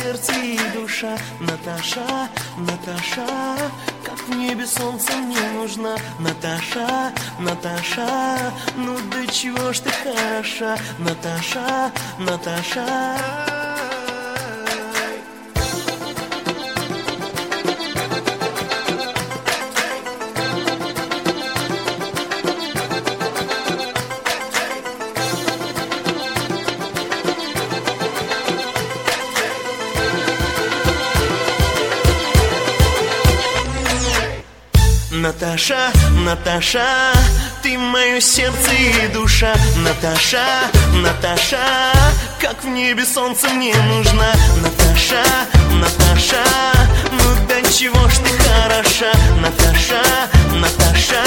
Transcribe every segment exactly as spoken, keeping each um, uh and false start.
сердце и душа. Наташа, Наташа, как в небе солнце мне нужна. Наташа, Наташа, ну до чего ж ты хороша. Наташа, Наташа. Наташа, Наташа, ты мое сердце и душа. Наташа, Наташа, как в небе солнце мне нужна. Наташа, Наташа, ну до чего ж ты хороша. Наташа, Наташа.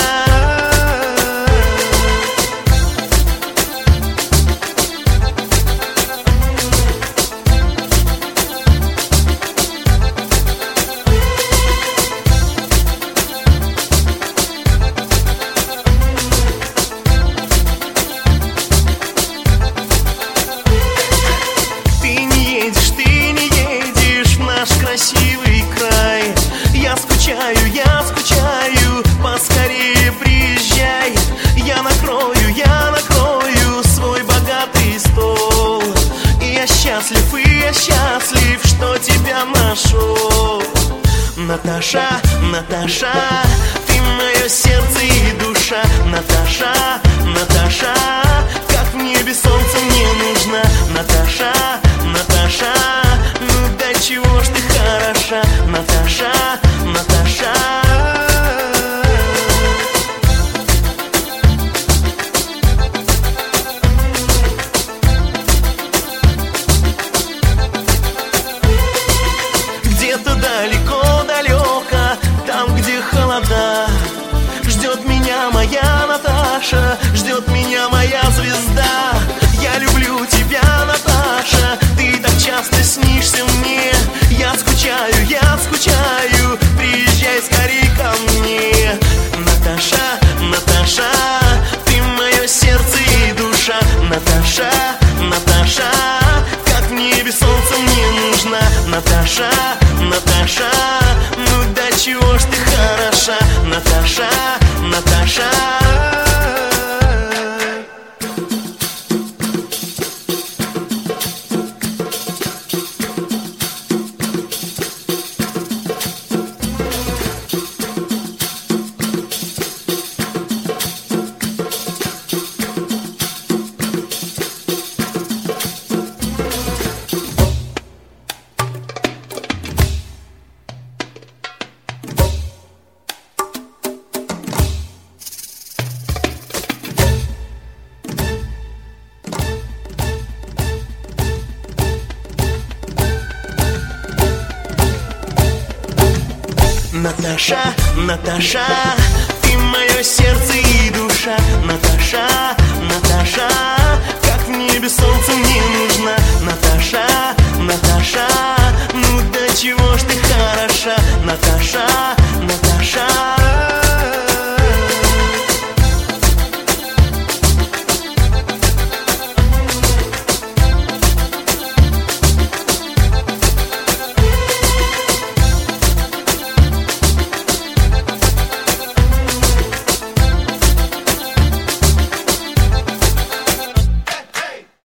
Красивый край, я скучаю, я скучаю, поскорее приезжай. Я накрою, я накрою свой богатый стол. И я счастлив, и я счастлив, что тебя нашел. Наташа, Наташа, ты мое сердце и душа. Наташа, Наташа, как в небе солнце мне нужно. Наташа, Наташа, ну до чего ж ты хороша. Наташа, Наташа. Где-то далеко-далеко, там, где холода, ждет меня моя Наташа, ждет меня моя звезда. Я люблю тебя, Наташа, ты так часто снишься мне. Я скучаю, я скучаю, приезжай скорей ко мне. Наташа, Наташа, ты мое сердце и душа. Наташа, Наташа, как в небе солнце мне нужна. Наташа, Наташа, ну до чего ж ты хороша. Наташа, Наташа. Наташа, Наташа, ты мое сердце и душа. Наташа, Наташа, как в небе солнце мне нужна. Наташа, Наташа, ну до чего ж ты хороша. Наташа,